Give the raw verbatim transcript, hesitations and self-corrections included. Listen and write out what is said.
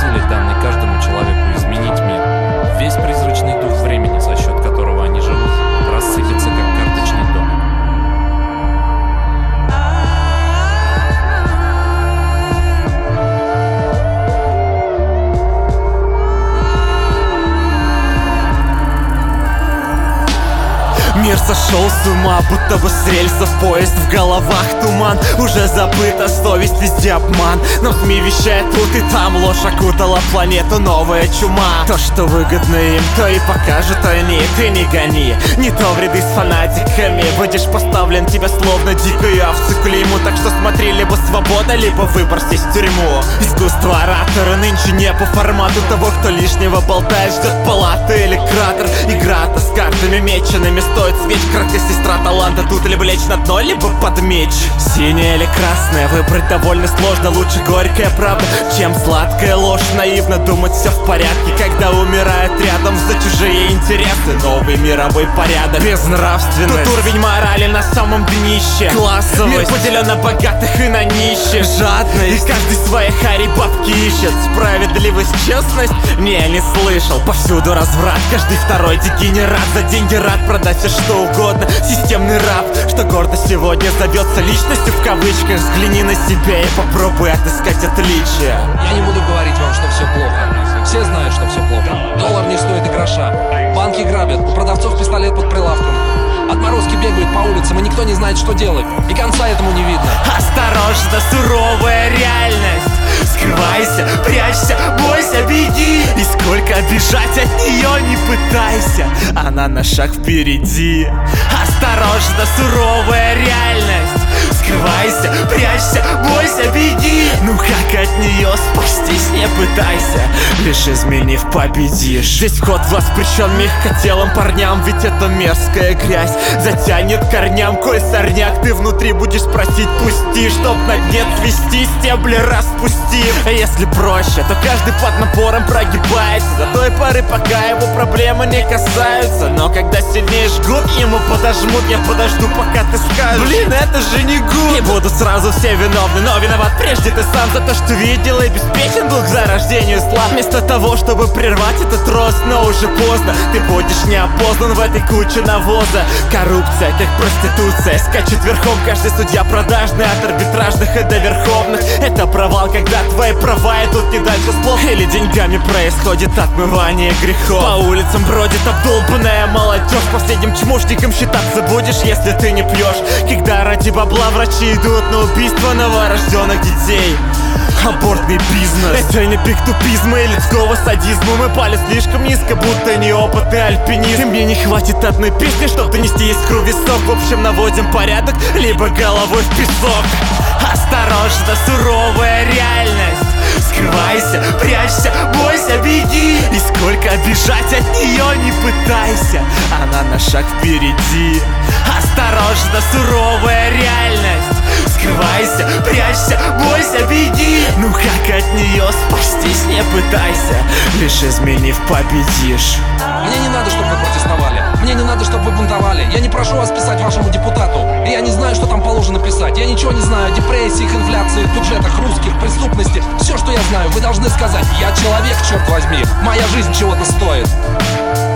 силе, данной каждому человеку, изменить мир. Весь призрачный дух времени, за счет которого они живут, рассыпется, как карточный домик. Мир сошел с ума, будто бы с рельсов поезд, в головах туман. Уже забыта совесть, везде обман. Нам СМИ вещает тут и там, ложь окутала планету, новая чума. То, что выгодно им, то и покажут они. Ты не гони, не то в ряды с фанатиками. Будешь поставлен, тебя словно дикую овцу клейму. Так что смотри, либо свобода, либо выбор сесть в тюрьму. Искусство оратора нынче не по формату того, кто лишнего болтает, ждет палаты или кратер. Игра-то с картами меченными стоит свеч. Краткая сестра таланта, тут либо лечь на дно, либо под меч. Синяя или красная, выбрать довольно сложно. Лучше горькая правда, чем сладкая ложь. Наивно думать все в порядке, когда умирает рядом за чужие интересы новый мировой порядок. Безнравственность, тут уровень морали на самом днище. Классовость, мир поделен на богатых и на нищих. Жадность, и каждый свои хари бабки ищет. Справедливость, честность, не, не слышал. Повсюду разврат, каждый второй дегенерат. За деньги рад продать все что угодно. Системный раб, что гордо сегодня зовется личностью в кавычках. Взгляни на себя и попробуй отыскать отличия. Я не буду говорить вам, что все плохо. Все знают, что все плохо. Доллар не стоит и гроша. Банки грабят, у продавцов пистолет под прилавком. Отморозки бегают по улицам, и никто не знает, что делать. И конца этому не видно. Осторожно, суровая реальность. Скрывайся, прячься, бойся, беги. И сколько бежать от нее не пытайся, она на шаг впереди. Осторожно, суровая реальность. Скрывайся, прячься, бойся, беги. Ну как от нее спастись не пытайся, лишь изменив победишь. Здесь вход воспрещен мягкотелым парням, ведь это мерзкая грязь затянет корням. Коль сорняк ты внутри будешь просить пусти, чтоб на дне свести, стебли распустив. А если проще, то каждый под напором прогибается до той поры, пока его проблемы не касаются. Но когда сильнее жгут, ему подожмут. Я подожду, пока ты скажешь: блин, это же не гуд. Не будут сразу все виновны, но виноват прежде ты сам за то, что видел и обеспечен был к зарождению слав. Вместо того, чтобы прервать этот рост, но уже поздно, ты будешь неопознан в этой куче навоза. Коррупция, как проституция, скачет верхом каждый судья продажный, от арбитражных и до верховных. Это провал, когда твои права идут не дальше слов, или деньгами происходит отмывание грехов. По улицам бродит обдолбанная молодежь, последним чмошником считаться будешь, если ты не пьешь. Когда ради бабла врачи идут на убийство новорожденных детей. Абортный бизнес, это не пик тупизма и людского садизма. Мы пали слишком низко, будто неопытный альпинист. И мне не хватит одной песни, чтоб донести искру в висок. В общем, наводим порядок, либо головой в песок. Осторожно, суровая реальность. Скрывайся, прячься, бойся, беги. И сколько бежать от нее не пытайся, она на шаг впереди. Осторожно, суровая реальность. Скрывайся, прячься, бойся, беги. Ну как от нее спастись не пытайся, лишь изменив победишь. Мне не надо, чтобы вы протестовали. Мне не надо, чтобы вы бунтовали. Я не прошу вас писать вашему депутату. Я не знаю, что там положено писать. Я ничего не знаю о депрессиях, инфляции, бюджетах русских, преступности. Все, что я знаю, вы должны сказать: я человек, черт возьми. Моя жизнь чего-то стоит.